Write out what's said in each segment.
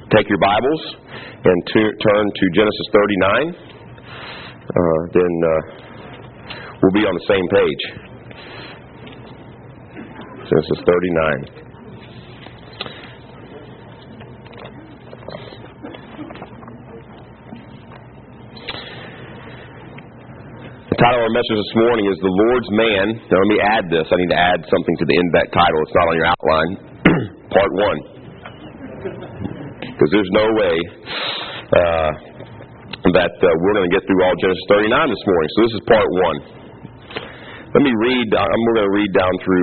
take your Bibles and turn to Genesis 39, then we'll be on the same page. Genesis 39. The title of our message this morning is The Lord's Man. Now let me add this. I need to add something to the end of that title. It's not on your outline. Part 1. Because there's no way that we're going to get through all Genesis 39 this morning. So this is part 1. Let me read. We're going to read down through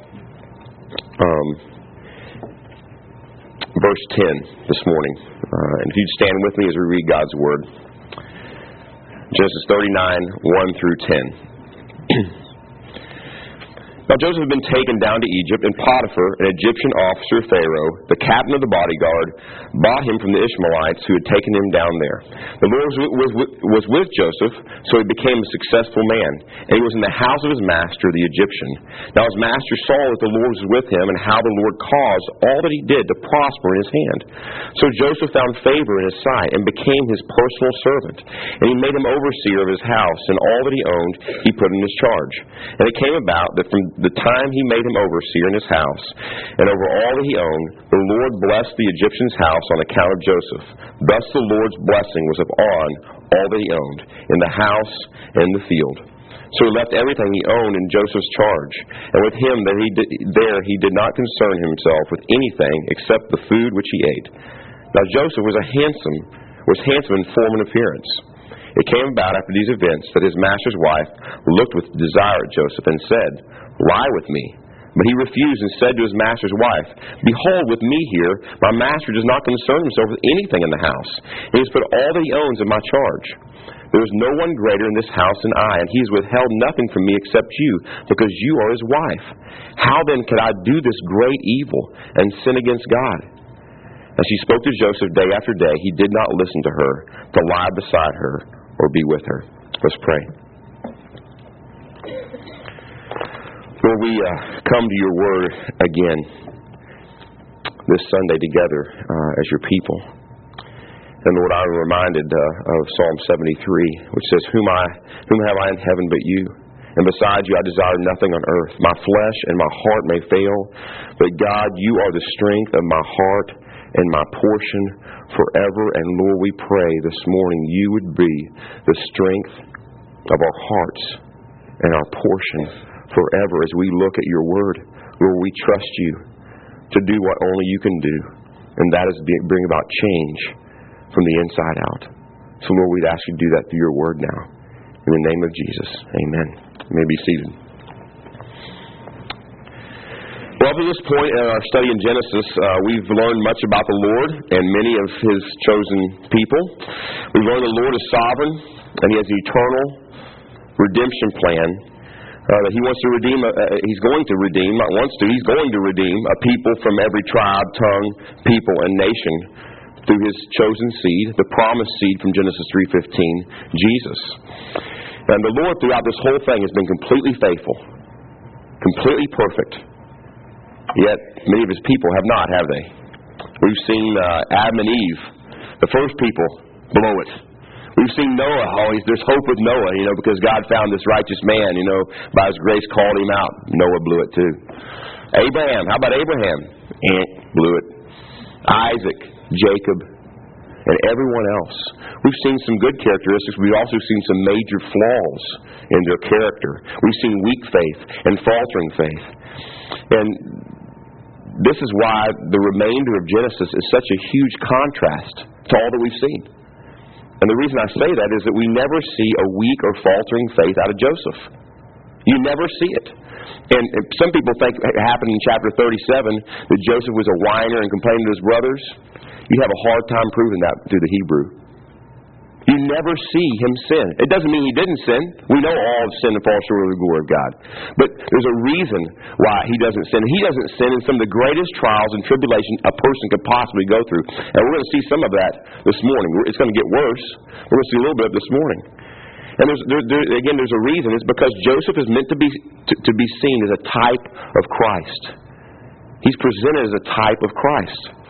verse 10 this morning. And if you'd stand with me as we read God's Word. Genesis 39, 1 through 10. Now Joseph had been taken down to Egypt, and Potiphar, an Egyptian officer of Pharaoh, the captain of the bodyguard, bought him from the Ishmaelites who had taken him down there. The Lord was with Joseph, so he became a successful man, and he was in the house of his master, the Egyptian. Now his master saw that the Lord was with him, and how the Lord caused all that he did to prosper in his hand. So Joseph found favor in his sight, and became his personal servant. And he made him overseer of his house, and all that he owned he put in his charge. And it came about that from the time he made him overseer in his house, and over all that he owned, the Lord blessed the Egyptian's house on account of Joseph. Thus the Lord's blessing was upon all that he owned, in the house and the field. So he left everything he owned in Joseph's charge, and with him he did not concern himself with anything except the food which he ate. Now Joseph was handsome in form and appearance. It came about after these events that his master's wife looked with desire at Joseph and said, "Lie with me." But he refused and said to his master's wife, "Behold, with me here, my master does not concern himself with anything in the house. He has put all that he owns in my charge. There is no one greater in this house than I, and he has withheld nothing from me except you, because you are his wife. How then could I do this great evil and sin against God?" As she spoke to Joseph day after day, he did not listen to her, to lie beside her or be with her. Let's pray. Lord, we come to your word again this Sunday together as your people. And Lord, I'm reminded of Psalm 73, which says, Whom have I in heaven but you? And besides you I desire nothing on earth. My flesh and my heart may fail, but God, you are the strength of my heart and my portion forever. And Lord, we pray this morning you would be the strength of our hearts and our portion forever as we look at your word. Lord, we trust you to do what only you can do, and that is bring about change from the inside out. So Lord, we'd ask you to do that through your word now. In the name of Jesus, amen. You may be seated. Well, up to this point in our study in Genesis, we've learned much about the Lord and many of his chosen people. We've learned the Lord is sovereign, and he has an eternal redemption plan. That he wants to redeem, he's going to redeem, not wants to, he's going to redeem a people from every tribe, tongue, people, and nation through his chosen seed, the promised seed from Genesis 3:15, Jesus. And the Lord throughout this whole thing has been completely faithful, completely perfect. Yet many of his people have not, have they? We've seen Adam and Eve, the first people, blow it. We've seen Noah, there's hope with Noah, because God found this righteous man, by his grace called him out. Noah blew it too. Abraham, how about Abraham? Blew it. Isaac, Jacob, and everyone else. We've seen some good characteristics. We've also seen some major flaws in their character. We've seen weak faith and faltering faith. And this is why the remainder of Genesis is such a huge contrast to all that we've seen. And the reason I say that is that we never see a weak or faltering faith out of Joseph. You never see it. And some people think it happened in chapter 37 that Joseph was a whiner and complained to his brothers. You have a hard time proving that through the Hebrew. You never see him sin. It doesn't mean he didn't sin. We know all have sinned and fall short of the glory of God. But there's a reason why he doesn't sin. He doesn't sin in some of the greatest trials and tribulation a person could possibly go through. And we're going to see some of that this morning. It's going to get worse. We're going to see a little bit of it this morning. And there's a reason. It's because Joseph is meant to be seen as a type of Christ. He's presented as a type of Christ.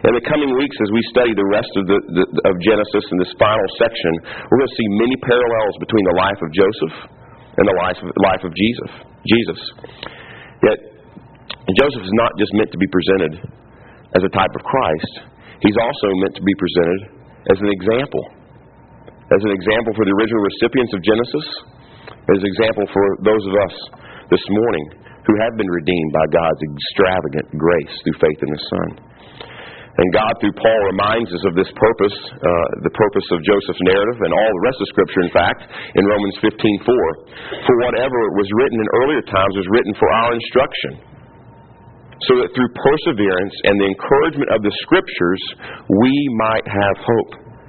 In the coming weeks, as we study the rest of Genesis in this final section, we're going to see many parallels between the life of Joseph and the life of Jesus. Yet, Joseph is not just meant to be presented as a type of Christ. He's also meant to be presented as an example. As an example for the original recipients of Genesis, as an example for those of us this morning who have been redeemed by God's extravagant grace through faith in His Son. And God, through Paul, reminds us of this purpose, the purpose of Joseph's narrative, and all the rest of Scripture, in fact, in Romans 15:4. For whatever was written in earlier times was written for our instruction, so that through perseverance and the encouragement of the Scriptures, we might have hope.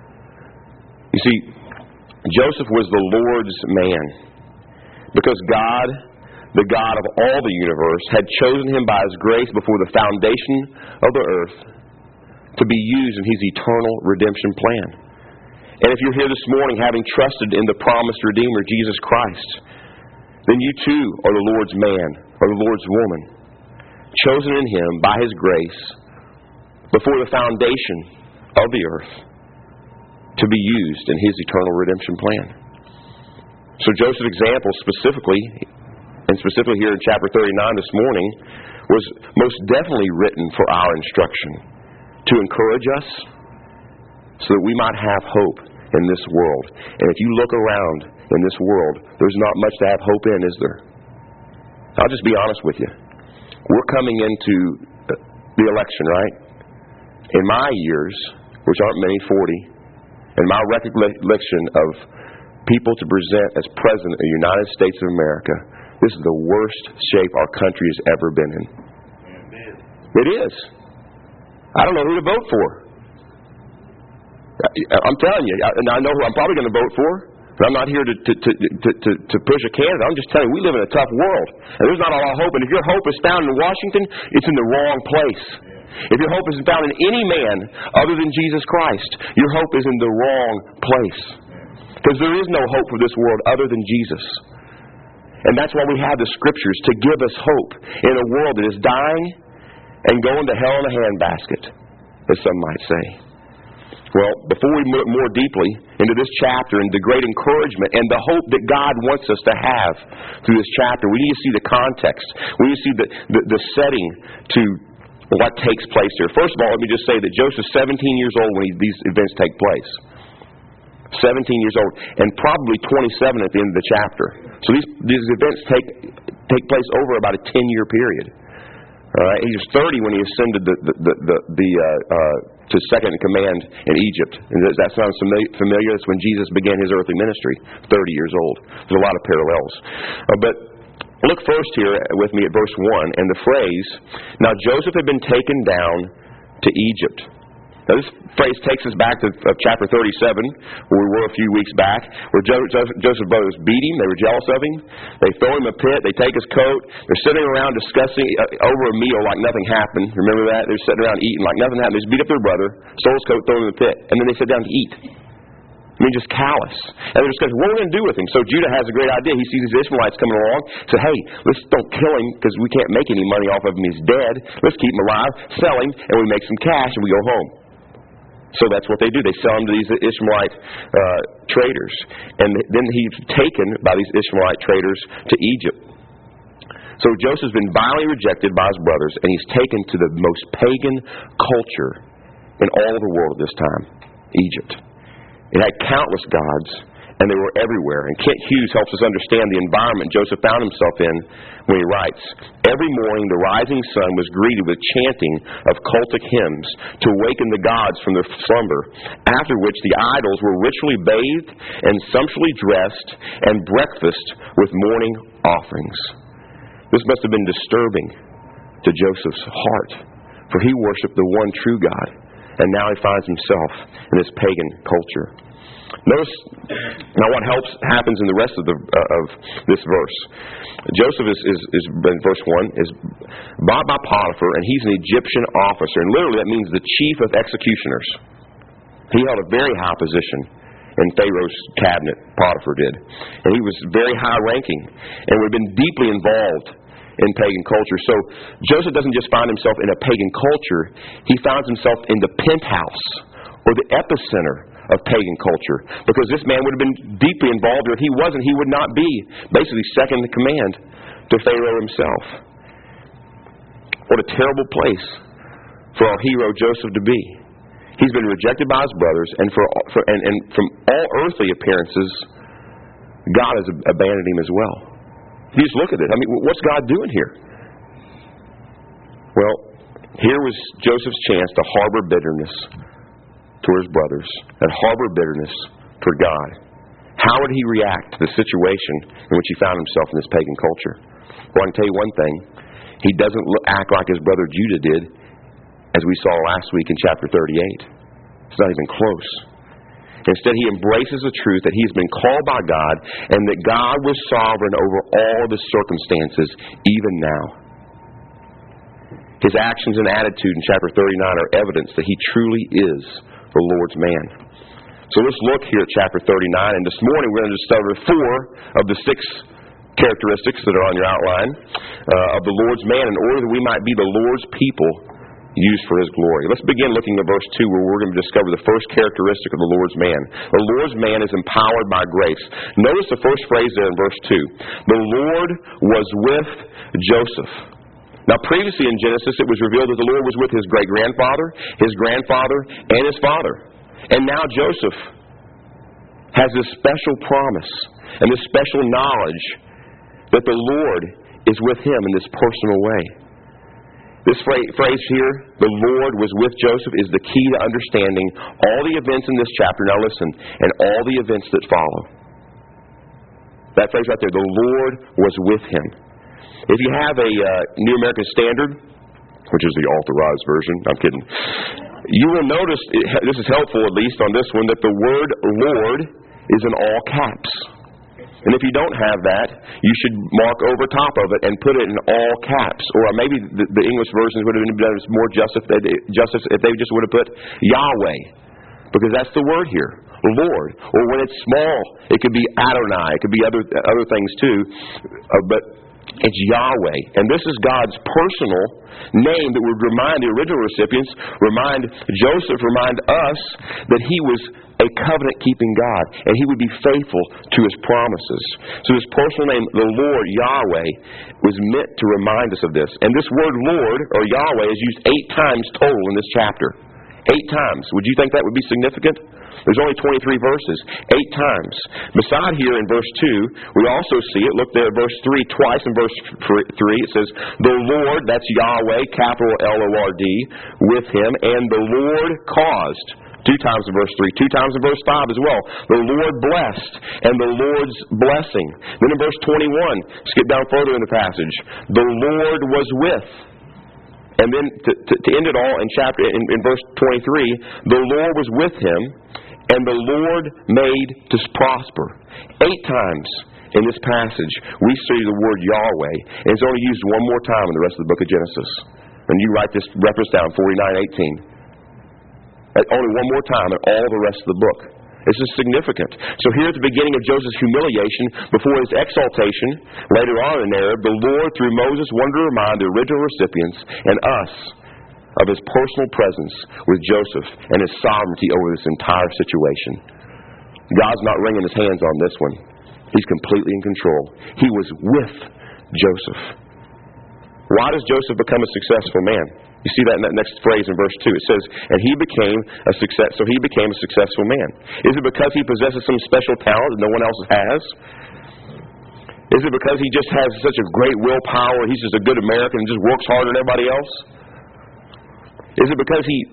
You see, Joseph was the Lord's man, because God, the God of all the universe, had chosen him by His grace before the foundation of the earth to be used in His eternal redemption plan. And if you're here this morning having trusted in the promised Redeemer, Jesus Christ, then you too are the Lord's man or the Lord's woman, chosen in Him by His grace before the foundation of the earth to be used in His eternal redemption plan. So Joseph's example specifically here in chapter 39 this morning, was most definitely written for our instruction, to encourage us so that we might have hope in this world. And if you look around in this world, there's not much to have hope in, is there? I'll just be honest with you. We're coming into the election, right? In my years, which aren't many, 40, and my recollection of people to present as President of the United States of America, this is the worst shape our country has ever been in. It is. I don't know who to vote for. I'm telling you, and I know who I'm probably going to vote for, but I'm not here to push a candidate. I'm just telling you, we live in a tough world, and there's not a lot of hope. And if your hope is found in Washington, it's in the wrong place. If your hope is found in any man other than Jesus Christ, your hope is in the wrong place. Because there is no hope for this world other than Jesus. And that's why we have the Scriptures, to give us hope in a world that is dying and going to hell in a handbasket, as some might say. Well, before we move more deeply into this chapter and the great encouragement and the hope that God wants us to have through this chapter, we need to see the context. We need to see the setting to what takes place here. First of all, let me just say that Joseph's 17 years old when these events take place. 17 years old, and probably 27 at the end of the chapter. So these events take place over about a 10-year period. He was 30 when he ascended to second in command in Egypt. And that sounds familiar. That's when Jesus began His earthly ministry, 30 years old. There's a lot of parallels. But look first here with me at verse 1 and the phrase, "Now Joseph had been taken down to Egypt." Now this phrase takes us back to chapter 37, where we were a few weeks back, where Joseph's brothers beat him. They were jealous of him. They throw him a pit. They take his coat. They're sitting around discussing over a meal like nothing happened. Remember that? They're sitting around eating like nothing happened. They just beat up their brother, stole his coat, throw him in the pit, and then they sit down to eat. I mean, just callous. And they're discussing, what are we going to do with him? So Judah has a great idea. He sees these Ishmaelites coming along. Says, hey, let's don't kill him because we can't make any money off of him. He's dead. Let's keep him alive, sell him, and we make some cash and we go home. So that's what they do. They sell him to these Ishmaelite traders. And then he's taken by these Ishmaelite traders to Egypt. So Joseph's been violently rejected by his brothers, and he's taken to the most pagan culture in all of the world at this time, Egypt. It had countless gods, and they were everywhere. And Kent Hughes helps us understand the environment Joseph found himself in when he writes, "Every morning the rising sun was greeted with chanting of cultic hymns to awaken the gods from their slumber, after which the idols were ritually bathed and sumptuously dressed and breakfast with morning offerings." This must have been disturbing to Joseph's heart, for he worshipped the one true God, and now he finds himself in this pagan culture. Notice now what happens in the rest of this verse. Joseph is in verse 1 is bought by Potiphar, and he's an Egyptian officer, and literally that means the chief of executioners. He held a very high position in Pharaoh's cabinet, Potiphar did, and he was very high ranking and would have been deeply involved in pagan culture. So Joseph doesn't just find himself in a pagan culture. He finds himself in the penthouse or the epicenter of pagan culture. Because this man would have been deeply involved, or if he wasn't, he would not be basically second in command to Pharaoh himself. What a terrible place for our hero Joseph to be. He's been rejected by his brothers, and from all earthly appearances, God has abandoned him as well. You just look at it. I mean, what's God doing here? Well, here was Joseph's chance to harbor bitterness toward his brothers, and harbor bitterness toward God. How would he react to the situation in which he found himself in this pagan culture? Well, I can tell you one thing. He doesn't act like his brother Judah did, as we saw last week in chapter 38. It's not even close. Instead, he embraces the truth that he's been called by God and that God was sovereign over all of his circumstances, even now. His actions and attitude in chapter 39 are evidence that he truly is the Lord's man. So let's look here at chapter 39, and this morning we're going to discover 4 of the 6 characteristics that are on your outline of the Lord's man in order that we might be the Lord's people used for his glory. Let's begin looking at verse 2, where we're going to discover the first characteristic of the Lord's man. The Lord's man is empowered by grace. Notice the first phrase there in verse 2. The Lord was with Joseph. Now, previously in Genesis, it was revealed that the Lord was with his great-grandfather, and his father. And now Joseph has this special promise and this special knowledge that the Lord is with him in this personal way. This phrase here, the Lord was with Joseph, is the key to understanding all the events in this chapter. Now listen, and all the events that follow. That phrase right there, the Lord was with him. If you have a New American Standard, which is the authorized version, I'm kidding, you will notice, this is helpful at least on this one, that the word Lord is in all caps. And if you don't have that, you should mark over top of it and put it in all caps. Or maybe the English versions would have been done more justice if they just would have put Yahweh. Because that's the word here, Lord. Or when it's small, it could be Adonai. It could be other things too. But it's Yahweh. And this is God's personal name that would remind the original recipients, remind Joseph, remind us that he was a covenant-keeping God, and he would be faithful to his promises. So his personal name, the Lord, Yahweh, was meant to remind us of this. And this word Lord, or Yahweh, is used 8 times total in this chapter. 8 times. Would you think that would be significant? There's only 23 verses. 8 times. Beside here in verse 2, we also see it. Look there at verse 3. Twice in verse 3 it says, the Lord, that's Yahweh, capital L-O-R-D, with him, and the Lord caused. 2 times in verse 3, 2 times in verse 5 as well. The Lord blessed, and the Lord's blessing. Then in verse 21, skip down further in the passage, the Lord was with. And then to end it all in verse 23, the Lord was with him, and the Lord made to prosper. 8 times in this passage, we see the word Yahweh, and it's only used one more time in the rest of the book of Genesis. And you write this reference down, 49:18. Only one more time in all the rest of the book. This is significant. So here at the beginning of Joseph's humiliation, before his exaltation, later on in the narrative, the Lord, through Moses, wanted to remind the original recipients and us of his personal presence with Joseph and his sovereignty over this entire situation. God's not wringing his hands on this one. He's completely in control. He was with Joseph. Why does Joseph become a successful man? You see that in that next phrase in verse 2. It says, and he became a successful man. Is it because he possesses some special talent that no one else has? Is it because he just has such a great willpower, he's just a good American and just works harder than everybody else? Is it because he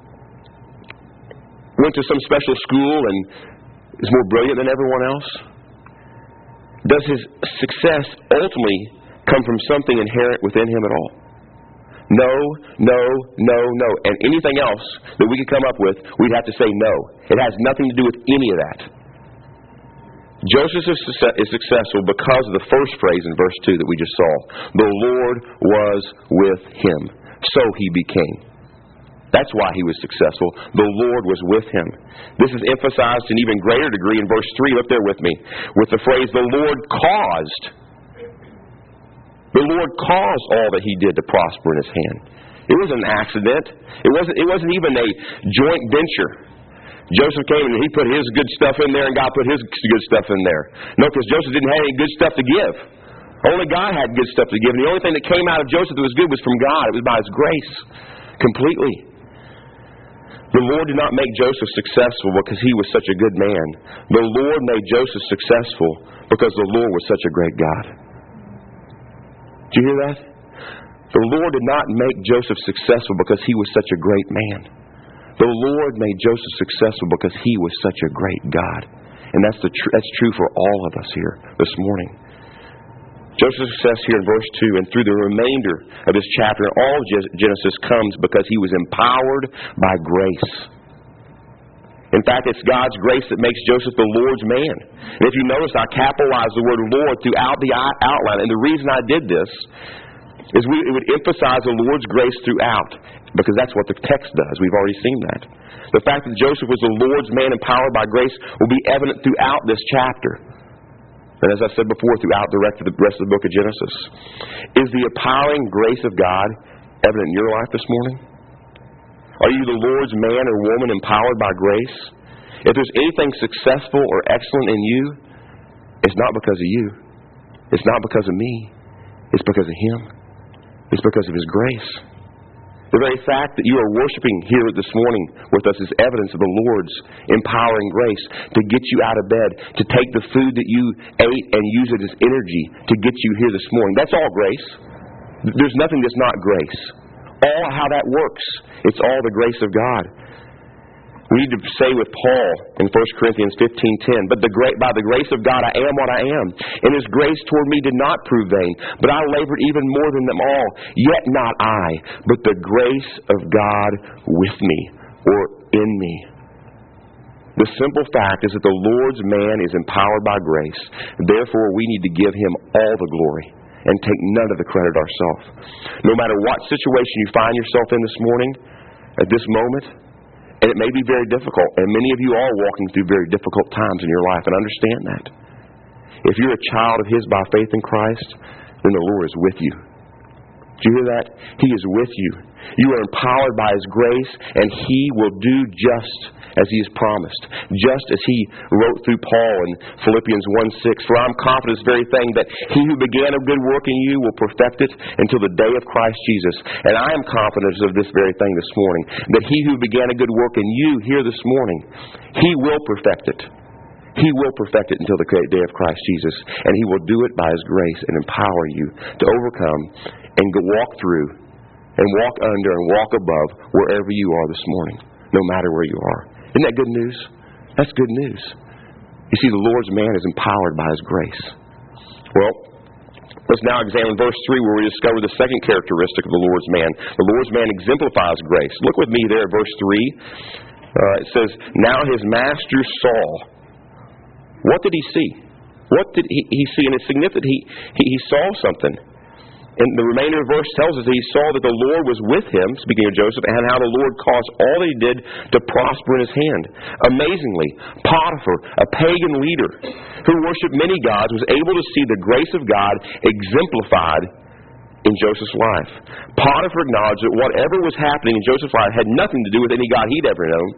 went to some special school and is more brilliant than everyone else? Does his success ultimately come from something inherent within him at all? No. And anything else that we could come up with, we'd have to say no. It has nothing to do with any of that. Joseph is successful because of the first phrase in verse 2 that we just saw. The Lord was with him. So he became. That's why he was successful. The Lord was with him. This is emphasized in even greater degree in verse 3. Look there with me. With the phrase, the Lord caused The Lord caused all that he did to prosper in his hand. It wasn't an accident. It wasn't even a joint venture. Joseph came and he put his good stuff in there and God put his good stuff in there. No, because Joseph didn't have any good stuff to give. Only God had good stuff to give. And the only thing that came out of Joseph that was good was from God. It was by his grace. Completely. The Lord did not make Joseph successful because he was such a good man. The Lord made Joseph successful because the Lord was such a great God. Did you hear that? The Lord did not make Joseph successful because he was such a great man. The Lord made Joseph successful because he was such a great God. And that's true for all of us here this morning. Joseph's success here in verse 2 and through the remainder of this chapter and all of Genesis comes because he was empowered by grace. In fact, it's God's grace that makes Joseph the Lord's man. And if you notice, I capitalized the word Lord throughout the outline. And the reason I did this is it would emphasize the Lord's grace throughout, because that's what the text does. We've already seen that. The fact that Joseph was the Lord's man empowered by grace will be evident throughout this chapter. And as I said before, throughout the rest of the book of Genesis. Is the empowering grace of God evident in your life this morning? Are you the Lord's man or woman empowered by grace? If there's anything successful or excellent in you, it's not because of you. It's not because of me. It's because of Him. It's because of His grace. The very fact that you are worshiping here this morning with us is evidence of the Lord's empowering grace to get you out of bed, to take the food that you ate and use it as energy to get you here this morning. That's all grace. There's nothing that's not grace. All how that works, it's all the grace of God. We need to say with Paul in 1 Corinthians 15:10, "But by the grace of God I am what I am, and His grace toward me did not prove vain, but I labored even more than them all. Yet not I, but the grace of God with me," or in me. The simple fact is that the Lord's man is empowered by grace. Therefore, we need to give Him all the glory and take none of the credit ourselves. No matter what situation you find yourself in this morning, at this moment, and it may be very difficult, and many of you are walking through very difficult times in your life, and understand that. If you're a child of His by faith in Christ, then the Lord is with you. Do you hear that? He is with you. You are empowered by His grace, and He will do just as He has promised. Just as He wrote through Paul in Philippians 1:6, "For I am confident of this very thing, that He who began a good work in you will perfect it until the day of Christ Jesus." And I am confident of this very thing this morning, that He who began a good work in you here this morning, He will perfect it. He will perfect it until the great day of Christ Jesus. And He will do it by His grace and empower you to overcome and walk through and walk under and walk above wherever you are this morning, no matter where you are. Isn't that good news? That's good news. You see, the Lord's man is empowered by His grace. Well, let's now examine verse 3, where we discover the second characteristic of the Lord's man. The Lord's man exemplifies grace. Look with me there at verse 3. It says, "Now his master saw." What did he see? What did he see? And it's significant he saw something. And the remainder of the verse tells us that he saw that the Lord was with him, speaking of Joseph, and how the Lord caused all that he did to prosper in his hand. Amazingly, Potiphar, a pagan leader who worshipped many gods, was able to see the grace of God exemplified in Joseph's life. Potiphar acknowledged that whatever was happening in Joseph's life had nothing to do with any God he'd ever known.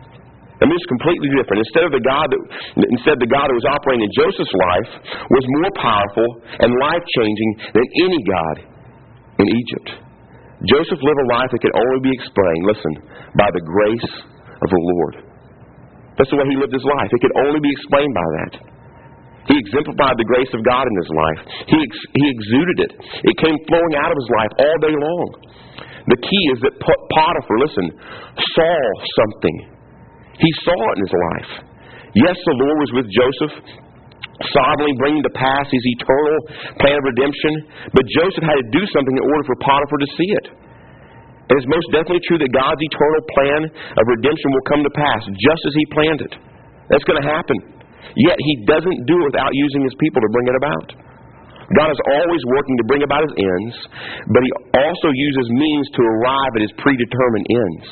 I mean, it's completely different. Instead, the God that was operating in Joseph's life was more powerful and life-changing than any God in Egypt. Joseph lived a life that could only be explained, listen, by the grace of the Lord. That's the way he lived his life. It could only be explained by that. He exemplified the grace of God in his life. He exuded it. It came flowing out of his life all day long. The key is that Potiphar, listen, saw something. He saw it in his life. Yes, the Lord was with Joseph, sovereignly bringing to pass His eternal plan of redemption, but Joseph had to do something in order for Potiphar to see it. And it's most definitely true that God's eternal plan of redemption will come to pass just as He planned it. That's going to happen. Yet He doesn't do it without using His people to bring it about. God is always working to bring about His ends, but He also uses means to arrive at His predetermined ends.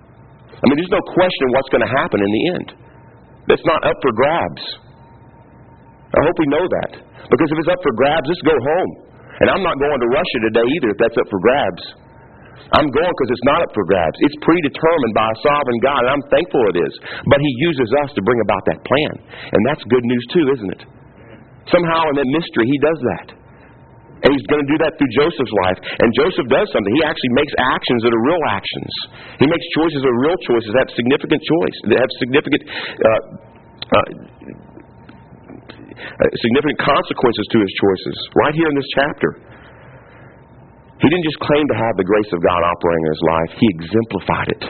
I mean, there's no question what's going to happen in the end. That's not up for grabs. I hope we know that. Because if it's up for grabs, let's go home. And I'm not going to Russia today either if that's up for grabs. I'm going because it's not up for grabs. It's predetermined by a sovereign God, and I'm thankful it is. But He uses us to bring about that plan. And that's good news too, isn't it? Somehow in that mystery, He does that. And He's going to do that through Joseph's life. And Joseph does something. He actually makes actions that are real actions. He makes choices that are real choices, that have significant choice, that have significant consequences to his choices. Right here in this chapter. He didn't just claim to have the grace of God operating in his life. He exemplified it.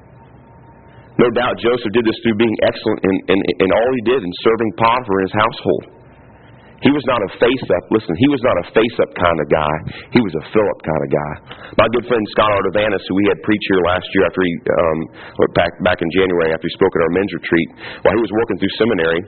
No doubt Joseph did this through being excellent in all he did in serving Potiphar in his household. He was not a face-up. Listen, he was not a face-up kind of guy. He was a fill-up kind of guy. My good friend Scott Artavanus, who we had preach here last year after he back in January after he spoke at our men's retreat, while he was working through seminary,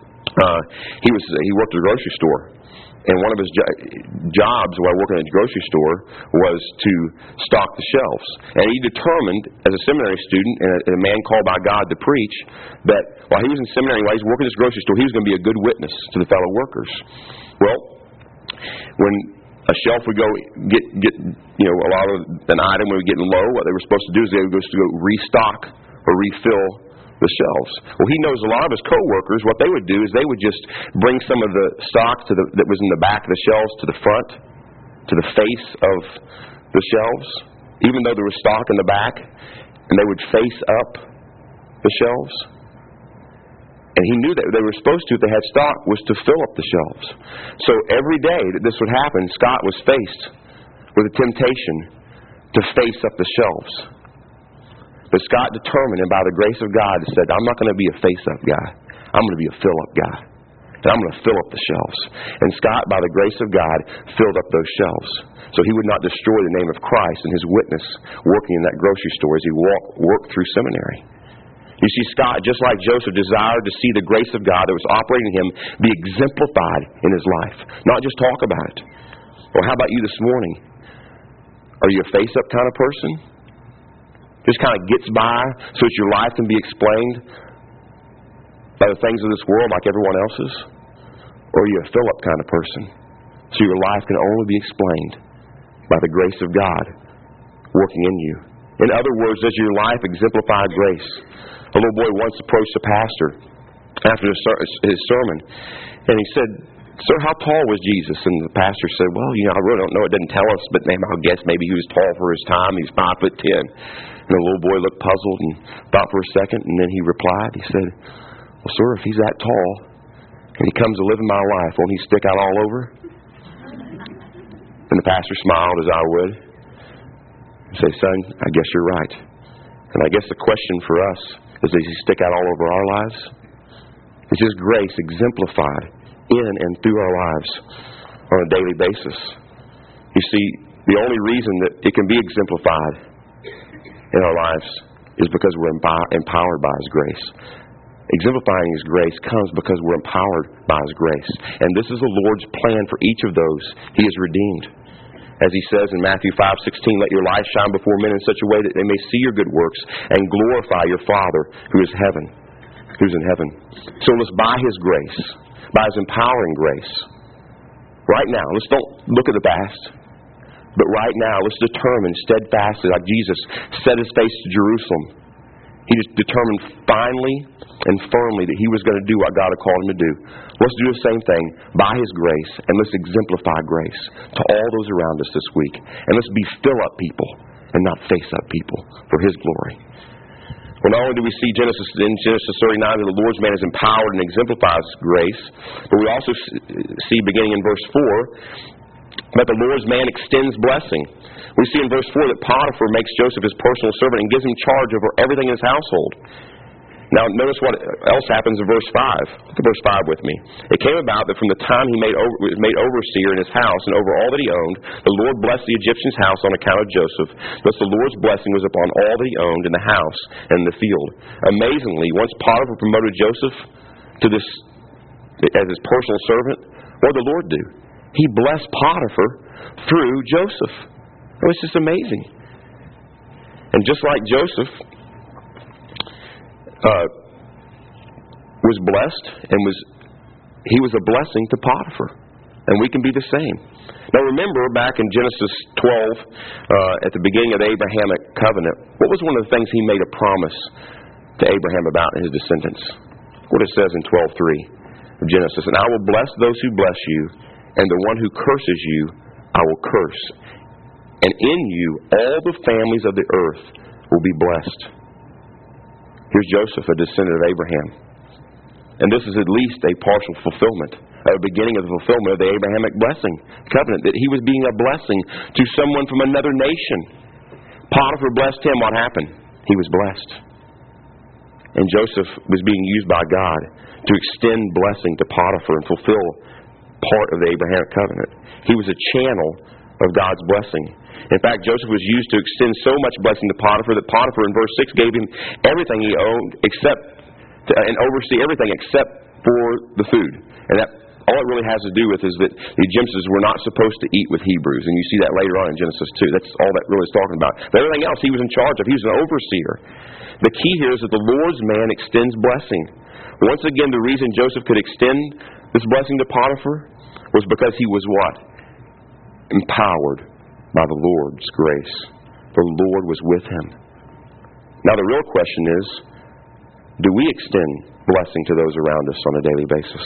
he worked at a grocery store. And one of his jobs while working at the grocery store was to stock the shelves. And he determined, as a seminary student and a man called by God to preach, that while he was in seminary, while he was working at this grocery store, he was going to be a good witness to the fellow workers. Well, when a shelf would go get a lot of an item would get low, what they were supposed to do is they would go restock or refill the shelves. Well, he knows a lot of his co-workers, what they would do is they would just bring some of the stock that was in the back of the shelves to the front, to the face of the shelves, even though there was stock in the back, and they would face up the shelves. And he knew that they were supposed to, if they had stock, was to fill up the shelves. So every day that this would happen, Scott was faced with a temptation to face up the shelves. But Scott determined, and by the grace of God, said, I'm not going to be a face-up guy. I'm going to be a fill-up guy. And I'm going to fill up the shelves. And Scott, by the grace of God, filled up those shelves. So he would not destroy the name of Christ and his witness working in that grocery store as he worked through seminary. You see, Scott, just like Joseph, desired to see the grace of God that was operating in him be exemplified in his life. Not just talk about it. Well, how about you this morning? Are you a face-up kind of person? Just kind of gets by so that your life can be explained by the things of this world like everyone else's? Or are you a fill-up kind of person? So your life can only be explained by the grace of God working in you. In other words, does your life exemplify grace? A little boy once approached a pastor after his sermon, and he said, Sir, how tall was Jesus? And the pastor said, well, I really don't know. It didn't tell us, but I'll guess maybe he was tall for his time. He was 5'10". And the little boy looked puzzled and thought for a second, and then he replied. He said, well, sir, if he's that tall and he comes to live in my life, won't he stick out all over? And the pastor smiled as I would and say, son, I guess you're right. And I guess the question for us is, does he stick out all over our lives? Is his grace exemplified in and through our lives on a daily basis? You see, the only reason that it can be exemplified in our lives is because we're empowered by his grace. Exemplifying his grace comes because we're empowered by his grace. And this is the Lord's plan for each of those he has redeemed. As he says in Matthew 5:16, let your light shine before men in such a way that they may see your good works and glorify your Father who's in heaven. So let's, by his grace, by his empowering grace, right now, let's don't look at the past, but right now, let's determine steadfastly, like Jesus set his face to Jerusalem. He just determined finally and firmly that he was going to do what God had called him to do. Let's do the same thing by his grace, and let's exemplify grace to all those around us this week. And let's be fill-up people and not face-up people for his glory. Well, not only do we see in Genesis 39 that the Lord's man is empowered and exemplifies grace, but we also see beginning in verse 4 that the Lord's man extends blessing. We see in verse 4 that Potiphar makes Joseph his personal servant and gives him charge over everything in his household. Now, notice what else happens in verse 5. Look at verse 5 with me. It came about that from the time he was made overseer in his house and over all that he owned, the Lord blessed the Egyptian's house on account of Joseph. Thus the Lord's blessing was upon all that he owned in the house and in the field. Amazingly, once Potiphar promoted Joseph to this as his personal servant, what did the Lord do? He blessed Potiphar through Joseph. Oh, it's just amazing. And just like Joseph was blessed and he was a blessing to Potiphar. And we can be the same. Now remember, back in Genesis 12, at the beginning of the Abrahamic covenant, what was one of the things he made a promise to Abraham about in his descendants? What it says in 12:3 of Genesis, and I will bless those who bless you, and the one who curses you, I will curse. And in you, all the families of the earth will be blessed. Here's Joseph, a descendant of Abraham. And this is at least a partial fulfillment, a beginning of the fulfillment of the Abrahamic blessing covenant, that he was being a blessing to someone from another nation. Potiphar blessed him. What happened? He was blessed. And Joseph was being used by God to extend blessing to Potiphar and fulfill part of the Abrahamic covenant. He was a channel of God's blessing. In fact, Joseph was used to extend so much blessing to Potiphar that Potiphar in verse 6 gave him everything he owned and oversee everything except for the food. And that all it really has to do with is that the Egyptians were not supposed to eat with Hebrews. And you see that later on in Genesis 2. That's all that really is talking about. But everything else he was in charge of. He was an overseer. The key here is that the Lord's man extends blessing. Once again, the reason Joseph could extend this blessing to Potiphar was because he was what? Empowered by the Lord's grace. The Lord was with him. Now the real question is, do we extend blessing to those around us on a daily basis?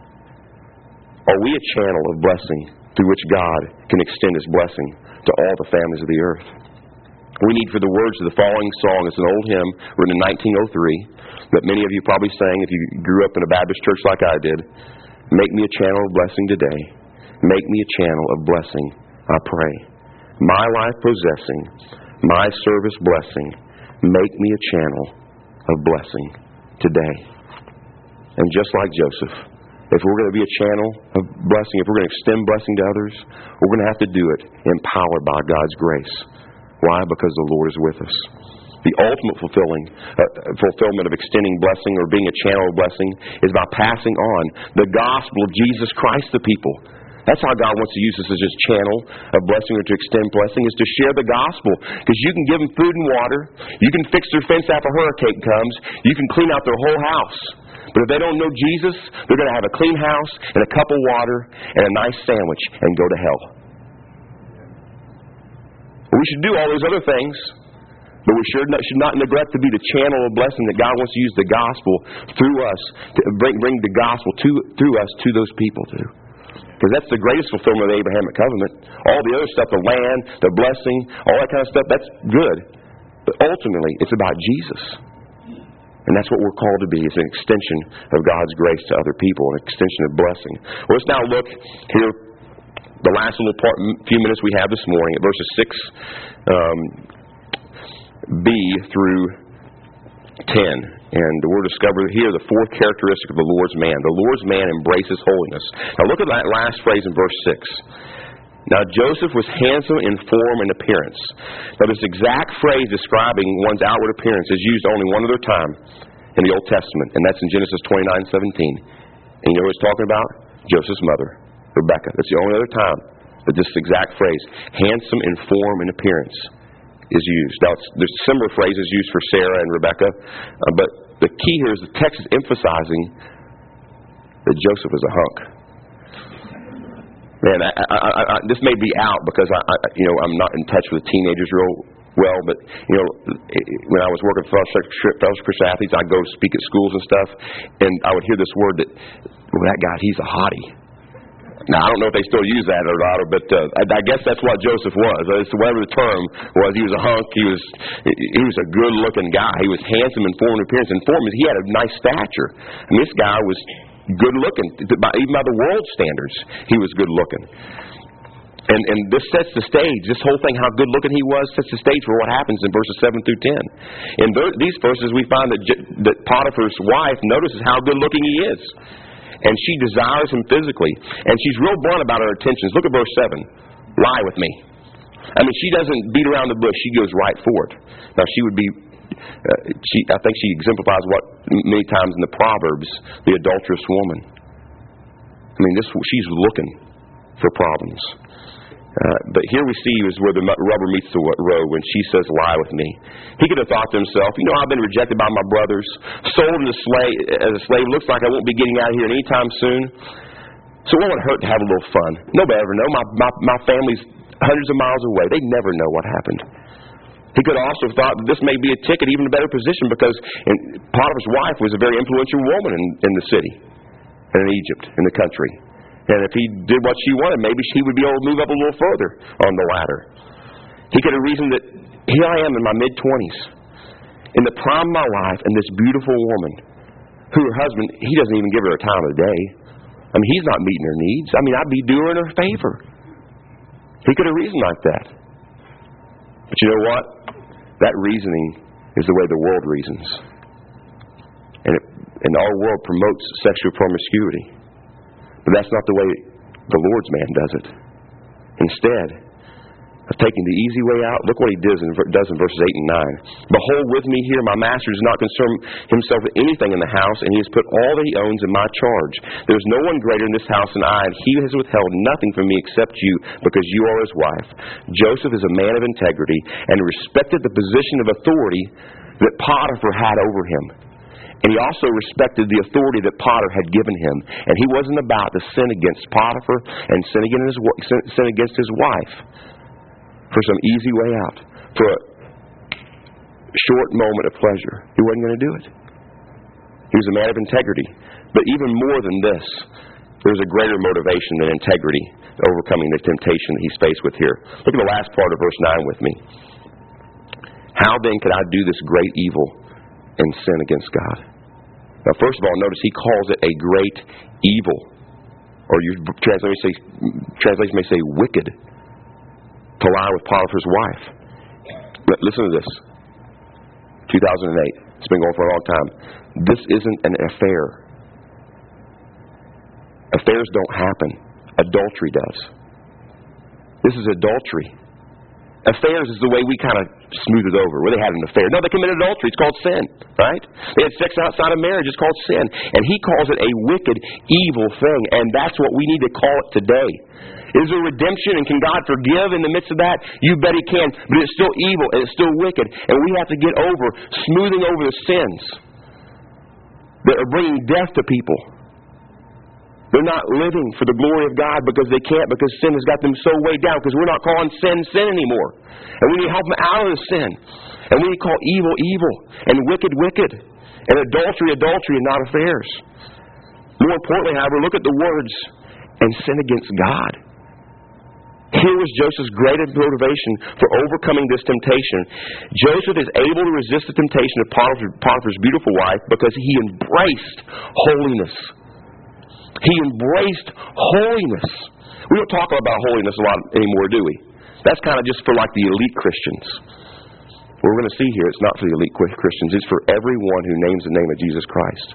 Are we a channel of blessing through which God can extend His blessing to all the families of the earth? We need for the words of the following song. It's an old hymn written in 1903 that many of you probably sang if you grew up in a Baptist church like I did. Make me a channel of blessing today. Make me a channel of blessing, I pray. My life possessing, my service blessing. Make me a channel of blessing today. And just like Joseph, if we're going to be a channel of blessing, if we're going to extend blessing to others, we're going to have to do it empowered by God's grace. Why? Because the Lord is with us. The ultimate fulfillment of extending blessing or being a channel of blessing is by passing on the gospel of Jesus Christ to people. That's how God wants to use us as His channel of blessing or to extend blessing, is to share the gospel. Because you can give them food and water. You can fix their fence after a hurricane comes. You can clean out their whole house. But if they don't know Jesus, they're going to have a clean house and a cup of water and a nice sandwich and go to hell. We should do all those other things, but we should not neglect to be the channel of blessing that God wants to use the gospel through us, to bring the gospel through us to those people too. Because that's the greatest fulfillment of the Abrahamic covenant. All the other stuff, the land, the blessing, all that kind of stuff, that's good. But ultimately, it's about Jesus. And that's what we're called to be. It's an extension of God's grace to other people, an extension of blessing. Well, let's now look here, the last little few minutes we have this morning, at verses 6b through 10. And we're discovering here the fourth characteristic of the Lord's man. The Lord's man embraces holiness. Now look at that last phrase in verse 6. Now Joseph was handsome in form and appearance. Now this exact phrase describing one's outward appearance is used only one other time in the Old Testament, and that's in Genesis 29:17. And you know what it's talking about? Joseph's mother, Rebekah. That's the only other time that this exact phrase, handsome in form and appearance, is used. Now, there's similar phrases used for Sarah and Rebekah, but the key here is the text is emphasizing that Joseph is a hunk. Man, this may be out because I'm not in touch with teenagers real well, but when I was working for Fellowship Christian Athletes, I'd go speak at schools and stuff, and I would hear this word that, well, that guy, he's a hottie. Now, I don't know if they still use that or not, but I guess that's what Joseph was. It's whatever the term was. He was a hunk. He was a good-looking guy. He was handsome in form and appearance. In form, he had a nice stature. I mean, this guy was good-looking. Even by the world standards, he was good-looking. And this sets the stage. This whole thing, how good-looking he was, sets the stage for what happens in verses 7 through 10. In these verses, we find that Potiphar's wife notices how good-looking he is. And she desires him physically. And she's real blunt about her intentions. Look at verse 7. Lie with me. I mean, she doesn't beat around the bush. She goes right for it. Now, she would be... I think she exemplifies what many times in the Proverbs, the adulterous woman. I mean, she's looking for problems. But here we see is where the rubber meets the road when she says, lie with me. He could have thought to himself, I've been rejected by my brothers, sold as a slave. Looks like I won't be getting out of here anytime soon. So what would it hurt to have a little fun? Nobody ever know. My family's hundreds of miles away. They never know what happened. He could also have thought that this may be a ticket, even a better position, because Potiphar's wife was a very influential woman in the city, and in Egypt, in the country. And if he did what she wanted, maybe he would be able to move up a little further on the ladder. He could have reasoned that here I am in my mid-20s, in the prime of my life, and this beautiful woman, who her husband, he doesn't even give her a time of the day. I mean, he's not meeting her needs. I mean, I'd be doing her a favor. He could have reasoned like that. But you know what? That reasoning is the way the world reasons. And our world promotes sexual promiscuity. But that's not the way the Lord's man does it. Instead of taking the easy way out, look what he does in verses 8 and 9. Behold, with me here, my master does not concern himself with anything in the house, and he has put all that he owns in my charge. There is no one greater in this house than I, and he has withheld nothing from me except you, because you are his wife. Joseph is a man of integrity, and respected the position of authority that Potiphar had over him. And he also respected the authority that Potiphar had given him. And he wasn't about to sin against Potiphar and sin against his wife for some easy way out, for a short moment of pleasure. He wasn't going to do it. He was a man of integrity. But even more than this, there was a greater motivation than integrity, overcoming the temptation that he's faced with here. Look at the last part of verse 9 with me. How then could I do this great evil and sin against God? Now, first of all, notice he calls it a great evil. Or your translation may say wicked, to lie with Potiphar's wife. Listen to this. 2008. It's been going for a long time. This isn't an affair. Affairs don't happen. Adultery does. This is adultery. Affairs is the way we kind of smooth it over, where they had an affair. No, they committed adultery. It's called sin, right? They had sex outside of marriage. It's called sin. And he calls it a wicked, evil thing. And that's what we need to call it today. Is there redemption, and can God forgive in the midst of that? You bet he can. But it's still evil, and it's still wicked. And we have to get over, smoothing over the sins that are bringing death to people. They're not living for the glory of God because they can't, because sin has got them so weighed down, because we're not calling sin, sin anymore. And we need to help them out of the sin. And we need to call evil, evil, and wicked, wicked, and adultery, adultery, and not affairs. More importantly, however, look at the words, and sin against God. Here was Joseph's greatest motivation for overcoming this temptation. Joseph is able to resist the temptation of Potiphar's beautiful wife because he embraced holiness. He embraced holiness. We don't talk about holiness a lot anymore, do we? That's kind of just for like the elite Christians. We're going to see here, it's not for the elite Christians. It's for everyone who names the name of Jesus Christ.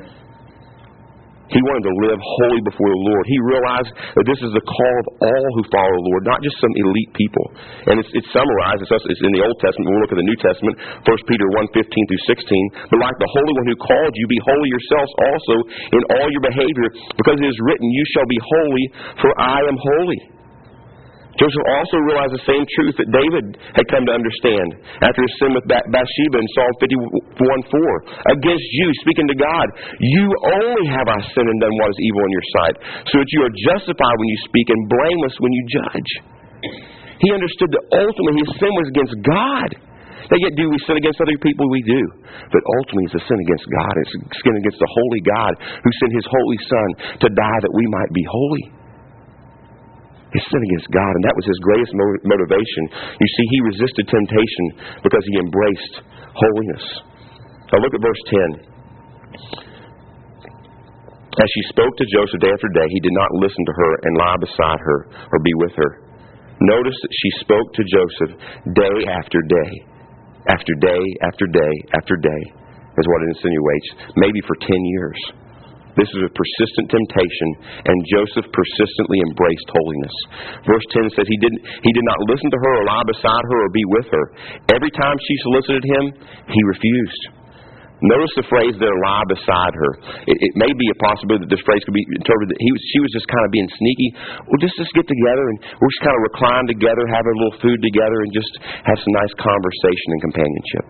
He wanted to live holy before the Lord. He realized that this is the call of all who follow the Lord, not just some elite people. And it's summarized. It's in the Old Testament. We'll look at the New Testament, 1 Peter 1:15-16. But like the Holy One who called you, be holy yourselves also in all your behavior, because it is written, you shall be holy, for I am holy. Joseph also realized the same truth that David had come to understand after his sin with Bathsheba in Psalm 51:4. Against you, speaking to God, you only have I sinned and done what is evil in your sight, so that you are justified when you speak and blameless when you judge. He understood that ultimately his sin was against God. Now yet do we sin against other people? We do. But ultimately it's a sin against God. It's a sin against the holy God who sent his holy Son to die that we might be holy. His sin against God, and that was his greatest motivation. You see, he resisted temptation because he embraced holiness. Now look at verse 10. As she spoke to Joseph day after day, he did not listen to her and lie beside her or be with her. Notice that she spoke to Joseph day after day, after day, after day, after day, is what it insinuates, maybe for 10 years. This is a persistent temptation, and Joseph persistently embraced holiness. Verse 10 says he did not listen to her or lie beside her or be with her. Every time she solicited him, he refused. Notice the phrase there, lie beside her. It may be a possibility that this phrase could be interpreted that she was just kind of being sneaky. Well, just get together and we'll just kind of recline together, have a little food together, and just have some nice conversation and companionship.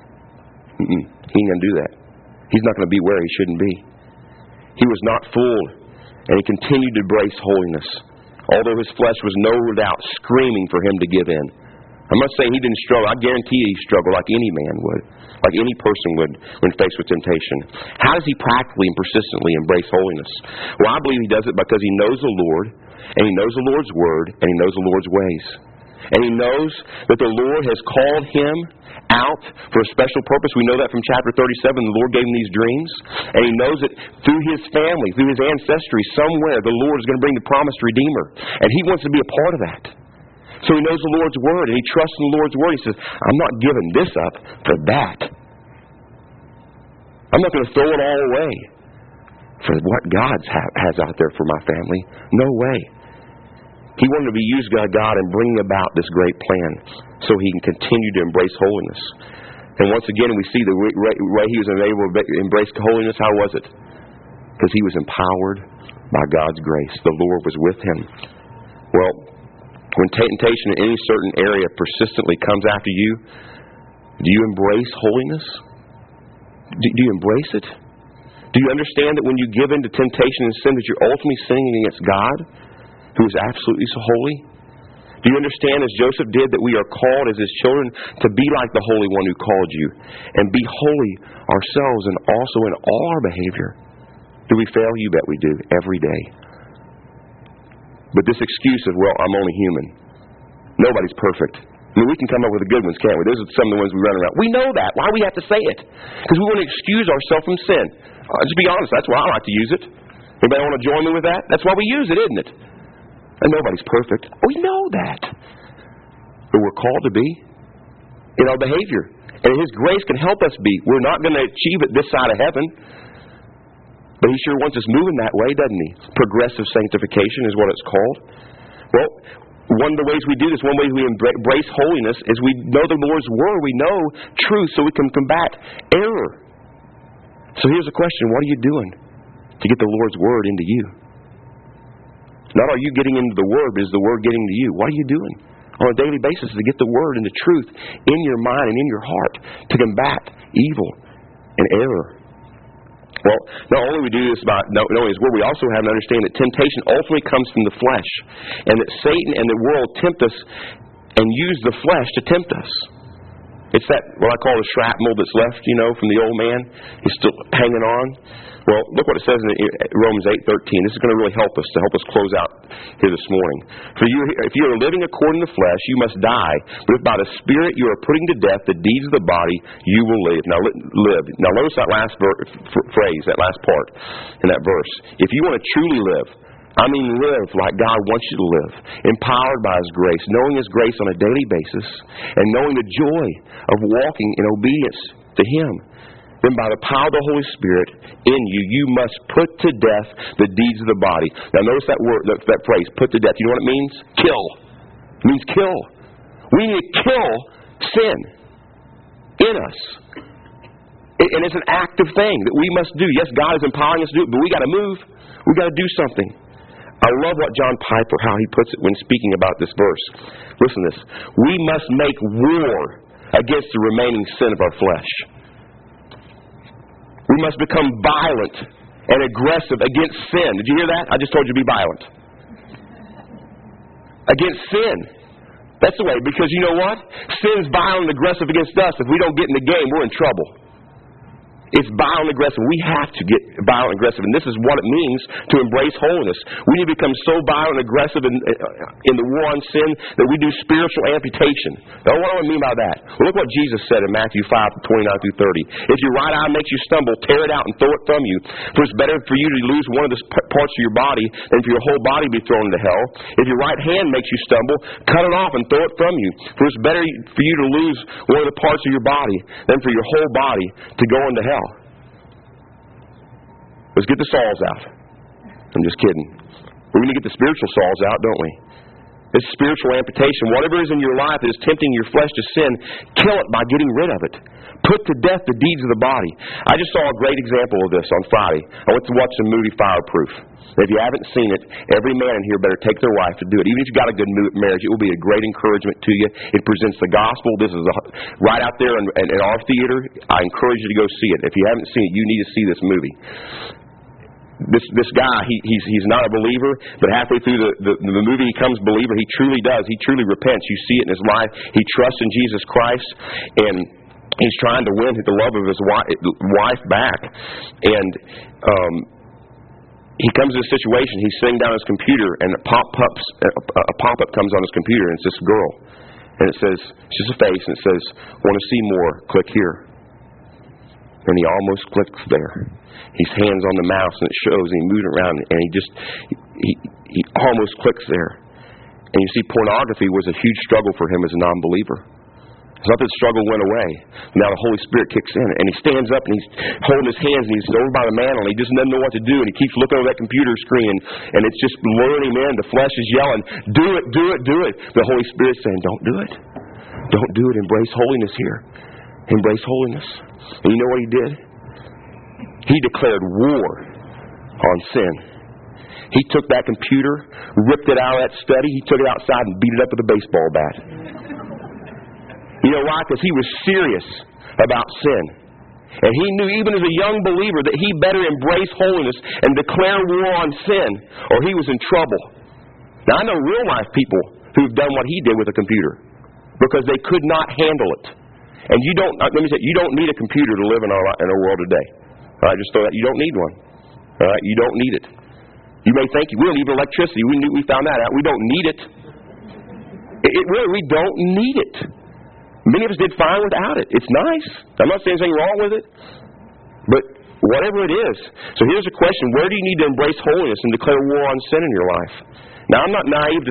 He ain't going to do that. He's not going to be where he shouldn't be. He was not fooled. And he continued to embrace holiness, although his flesh was no doubt screaming for him to give in. I'm not saying he didn't struggle. I guarantee he struggled like any man would, like any person would when faced with temptation. How does he practically and persistently embrace holiness? Well, I believe he does it because he knows the Lord, and he knows the Lord's Word, and he knows the Lord's ways. And he knows that the Lord has called him out for a special purpose. We know that from chapter 37. The Lord gave him these dreams. And he knows that through his family, through his ancestry, somewhere the Lord is going to bring the promised Redeemer. And he wants to be a part of that. So he knows the Lord's Word, and he trusts in the Lord's Word. He says, I'm not giving this up for that. I'm not going to throw it all away for what God has out there for my family. No way. He wanted to be used by God in bringing about this great plan so he can continue to embrace holiness. And once again, we see the way he was able to embrace holiness. How was it? Because he was empowered by God's grace. The Lord was with him. Well, when temptation in any certain area persistently comes after you, do you embrace holiness? Do you embrace it? Do you understand that when you give in to temptation and sin that you're ultimately sinning against God, who is absolutely so holy? Do you understand, as Joseph did, that we are called as his children to be like the Holy One who called you and be holy ourselves and also in all our behavior? Do we fail? You bet we do, every day. But this excuse of, well, I'm only human. Nobody's perfect. I mean, we can come up with the good ones, can't we? Those are some of the ones we run around. We know that. Why do we have to say it? Because we want to excuse ourselves from sin. Just be honest. That's why I like to use it. Anybody want to join me with that? That's why we use it, isn't it? And nobody's perfect. We know that. But we're called to be in our behavior. And His grace can help us be. We're not going to achieve it this side of heaven. But He sure wants us moving that way, doesn't He? Progressive sanctification is what it's called. Well, one of the ways we do this, one way we embrace holiness, is we know the Lord's Word. We know truth so we can combat error. So here's the question. What are you doing to get the Lord's Word into you? Not are you getting into the Word, but is the Word getting to you? What are you doing on a daily basis to get the Word and the truth in your mind and in your heart to combat evil and error? Well, not only do we do this by knowing His Word, we also have to understand that temptation ultimately comes from the flesh, and that Satan and the world tempt us and use the flesh to tempt us. It's that, what I call the shrapnel that's left, from the old man. He's still hanging on. Well, look what it says in Romans 8:13. This is going to really help us close out here this morning. For you, if you are living according to the flesh, you must die. But if by the Spirit you are putting to death the deeds of the body, you will live. Now, live. Now, notice that last phrase, that last part in that verse. If you want to truly live, live like God wants you to live, empowered by His grace, knowing His grace on a daily basis, and knowing the joy of walking in obedience to Him, then by the power of the Holy Spirit in you, you must put to death the deeds of the body. Now notice that word, that phrase, put to death. You know what it means? Kill. It means kill. We need to kill sin in us. And it's an active thing that we must do. Yes, God is empowering us to do it, but we got to move. We got to do something. I love what John Piper, how he puts it when speaking about this verse. Listen to this. We must make war against the remaining sin of our flesh. We must become violent and aggressive against sin. Did you hear that? I just told you to be violent. Against sin. That's the way, because you know what? Sin's violent and aggressive against us. If we don't get in the game, we're in trouble. It's violent and aggressive. We have to get violent and aggressive. And this is what it means to embrace holiness. We need to become so violent and aggressive in the war on sin that we do spiritual amputation. Now, what do I mean by that? Well, look what Jesus said in Matthew 5:29-30. If your right eye makes you stumble, tear it out and throw it from you. For it's better for you to lose one of the parts of your body than for your whole body be thrown into hell. If your right hand makes you stumble, cut it off and throw it from you. For it's better for you to lose one of the parts of your body than for your whole body to go into hell. Let's get the saws out. I'm just kidding. We're going to get the spiritual saws out, don't we? It's spiritual amputation. Whatever is in your life that is tempting your flesh to sin, kill it by getting rid of it. Put to death the deeds of the body. I just saw a great example of this on Friday. I went to watch the movie Fireproof. If you haven't seen it, every man in here better take their wife to do it. Even if you've got a good marriage, it will be a great encouragement to you. It presents the gospel. This is right out there in our theater. I encourage you to go see it. If you haven't seen it, you need to see this movie. this guy, he's not a believer, but halfway through the movie he becomes a believer. He truly does. He truly repents. You see it in his life. He trusts in Jesus Christ, and he's trying to win the love of his wife back. And he comes to a situation. He's sitting down on his computer, and a pop-up comes on his computer, and it's this girl. And it says, it's just a face, and it says, "Want to see more? Click here." And he almost clicks there. His hand's on the mouse, and it shows, and he moves around, and he almost clicks there. And you see, pornography was a huge struggle for him as a non-believer. It's not that the struggle went away. Now the Holy Spirit kicks in, and he stands up, and he's holding his hands, and he's over by the mantle, and he just doesn't know what to do, and he keeps looking over that computer screen, and it's just luring him in. The flesh is yelling, "Do it, do it, do it." The Holy Spirit's saying, "Don't do it. Don't do it. Embrace holiness here. Embrace holiness." And you know what he did? He declared war on sin. He took that computer, ripped it out of that study, he took it outside and beat it up with a baseball bat. You know why? Because he was serious about sin. And he knew, even as a young believer, that he better embrace holiness and declare war on sin, or he was in trouble. Now, I know real-life people who've done what he did with a computer because they could not handle it. And you don't, let me say, you don't need a computer to live in our world today. All right, just throw that. You don't need one. All right, you don't need it. You may think we don't need electricity. We found that out. We don't need it. Really, we don't need it. Many of us did fine without it. It's nice. I'm not saying anything wrong with it. But whatever it is. So here's a question. Where do you need to embrace holiness and declare war on sin in your life? Now, I'm not naive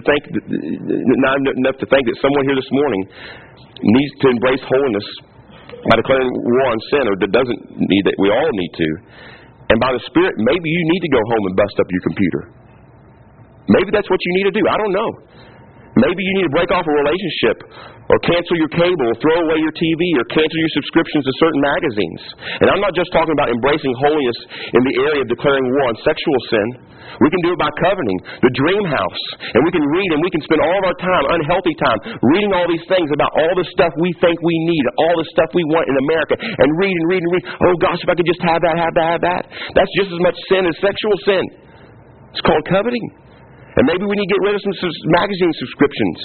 enough to think that someone here this morning needs to embrace holiness by declaring war on sin, or that doesn't need that. We all need to. And by the Spirit, maybe you need to go home and bust up your computer. Maybe that's what you need to do. I don't know. Maybe you need to break off a relationship, or cancel your cable, or throw away your TV, or cancel your subscriptions to certain magazines. And I'm not just talking about embracing holiness in the area of declaring war on sexual sin. We can do it by covenanting, the dream house. And we can read, and we can spend all of our time, unhealthy time, reading all these things about all the stuff we think we need, all the stuff we want in America, and read and read and read. Oh gosh, if I could just have that, have that, have that. That's just as much sin as sexual sin. It's called coveting. And maybe we need to get rid of some magazine subscriptions.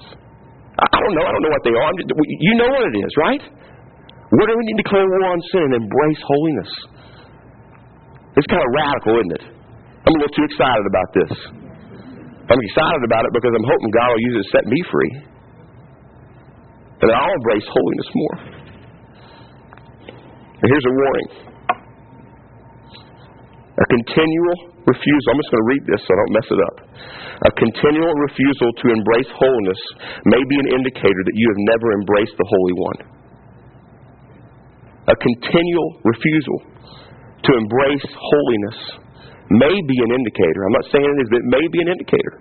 I don't know what they are. You know what it is, right? What do we need to declare war on sin and embrace holiness? It's kind of radical, isn't it? I'm a little too excited about this. I'm excited about it because I'm hoping God will use it to set me free. And I'll embrace holiness more. And here's a warning. A continual refusal. I'm just going to read this so I don't mess it up. A continual refusal to embrace holiness may be an indicator that you have never embraced the Holy One. A continual refusal to embrace holiness may be an indicator. I'm not saying it is, but it may be an indicator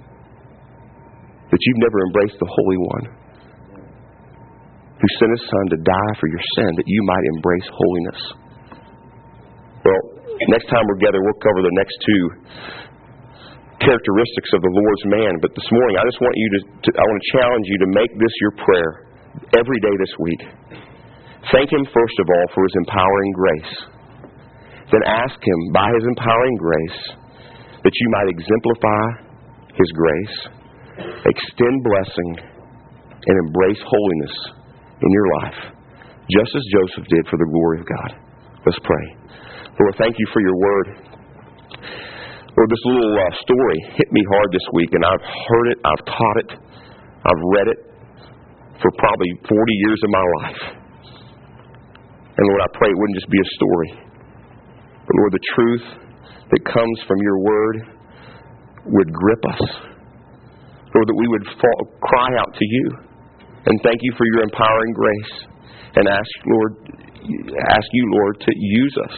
that you've never embraced the Holy One, who sent His Son to die for your sin, that you might embrace holiness. Well, next time we're together, we'll cover the next two characteristics of the Lord's man. But this morning, I just want you I want to challenge you to make this your prayer every day this week. Thank Him, first of all, for His empowering grace. Then ask Him, by His empowering grace, that you might exemplify His grace, extend blessing, and embrace holiness in your life, just as Joseph did for the glory of God. Let's pray. Lord, thank you for your word. Lord, this little story hit me hard this week, and I've heard it, I've taught it, I've read it for probably 40 years of my life. And Lord, I pray it wouldn't just be a story, but Lord, the truth that comes from your word would grip us. Lord, that we would cry out to you and thank you for your empowering grace, and ask you, Lord, to use us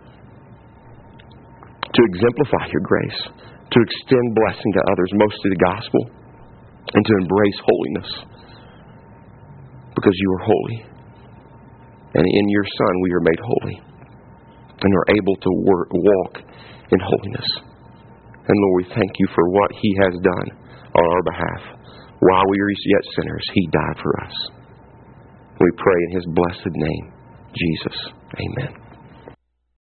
to exemplify your grace, to extend blessing to others, mostly the gospel, and to embrace holiness, because you are holy. And in your Son we are made holy, and are able to walk in holiness. And Lord, we thank you for what He has done on our behalf. While we were yet sinners, He died for us. We pray in His blessed name, Jesus. Amen.